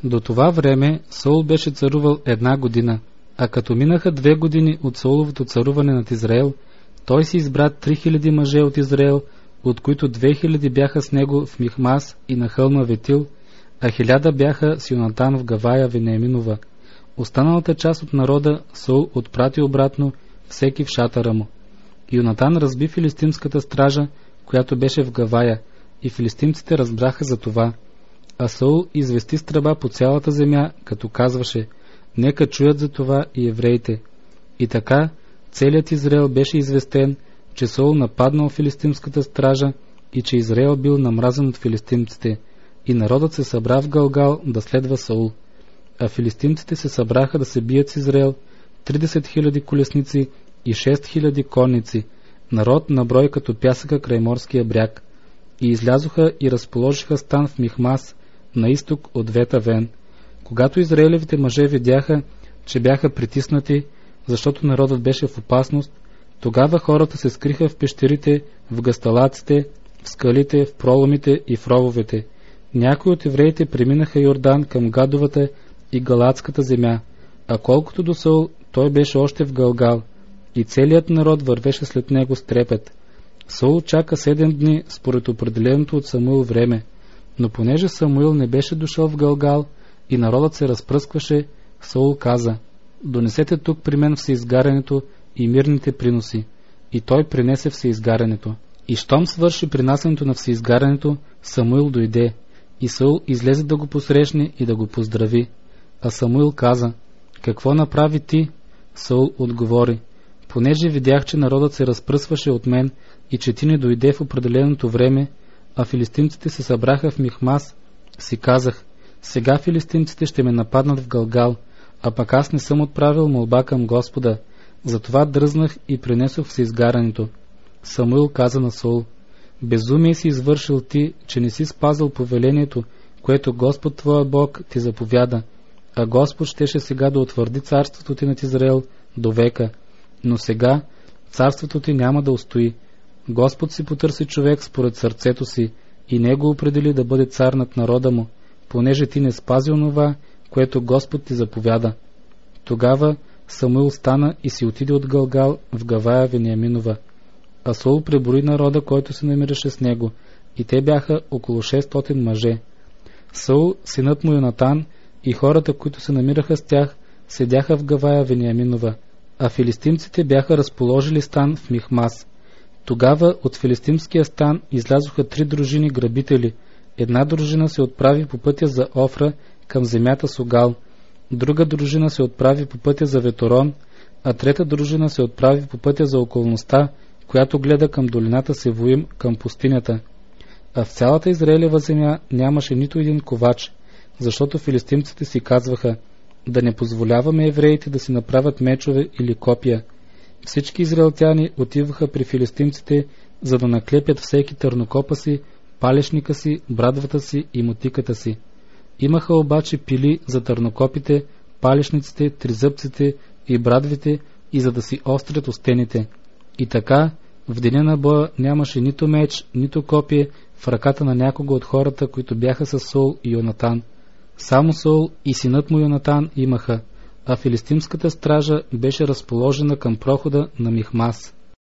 До това време Саул беше царувал 1 година, а като минаха 2 години от Сауловото царуване над Израел, той си избра 3000 мъже от Израел, от които 2000 бяха с него в Михмас и на хълма Ветил, а 1000 бяха с Йонатан в Гавая Вениаминова. Останалата част от народа Саул отпрати обратно, всеки в шатъра му. Йонатан разби филистимската стража, която беше в Гавая, и филистимците разбраха за това. А Саул извести с тръба по цялата земя, като казваше: нека чуят за това и евреите. И така целият Израел беше известен, че Саул нападнал филистимската стража и че Израел бил намразен от филистимците, и народът се събра в Галгал да следва Саул. А филистимците се събраха да се бият с Израел, 30 000 колесници и 6 000 конници, народ на брой като пясъка край морския бряг. И излязоха и разположиха стан в Михмас, на изток от Ветавен. Когато израелевите мъже видяха, че бяха притиснати, защото народът беше в опасност, тогава хората се скриха в пещерите, в гъсталаците, в скалите, в проломите и в рововете. Някои от евреите преминаха Йордан към Гадовата и Галатската земя, а колкото до Саул, той беше още в Галгал, и целият народ вървеше след него с трепет. Саул чака 7 дни според определеното от Самуил време, но понеже Самуил не беше дошъл в Галгал и народът се разпръскваше, Саул каза: донесете тук при мен всеизгарянето и мирните приноси. И той принесе всеизгарянето. И щом свърши принасянето на всеизгарянето, Самуил дойде, и Саул излезе да го посрещне и да го поздрави. А Самуил каза: какво направи ти? Саул отговори: понеже видях, че народът се разпръсваше от мен и че ти не дойде в определеното време, а филистимците се събраха в Михмас, си казах: сега филистимците ще ме нападнат в Галгал, а пък аз не съм отправил молба към Господа, затова дръзнах и принесох всеизгарянето. Самуил каза на Саул: безумие си извършил ти, че не си спазил повелението, което Господ твоя Бог ти заповяда, а Господ щеше сега да утвърди царството ти над Израел до века, но сега царството ти няма да устои. Господ си потърси човек според сърцето си и не го определи да бъде цар над народа му, понеже ти не спази онова, което Господ ти заповяда. Тогава Самуил стана и си отиде от Галгал в Гавая Вениаминова. А Саул преброи народа, който се намираше с него, и те бяха около 600 мъже. Саул, синът му Йонатан и хората, които се намираха с тях, седяха в Гавая Вениаминова, а филистимците бяха разположили стан в Михмас. Тогава от филистимския стан излязоха 3 дружини грабители. Една дружина се отправи по пътя за Офра към земята Сугал, друга дружина се отправи по пътя за Веторон, а трета дружина се отправи по пътя за околността, която гледа към долината Севоим, към пустинята. А в цялата Израелева земя нямаше нито един ковач, защото филистимците си казваха: да не позволяваме евреите да си направят мечове или копия. Всички израелтяни отиваха при филистимците, за да наклепят всеки търнокопа си, палешника си, брадвата си и мотиката си. Имаха обаче пили за търнокопите, палешниците, тризъбците и брадвите, и за да си острят остените. И така, в деня на боя нямаше нито меч, нито копие в ръката на някого от хората, които бяха с Саул и Йонатан. Само Саул и синът му Йонатан имаха, а филистимската стража беше разположена към прохода на Михмас.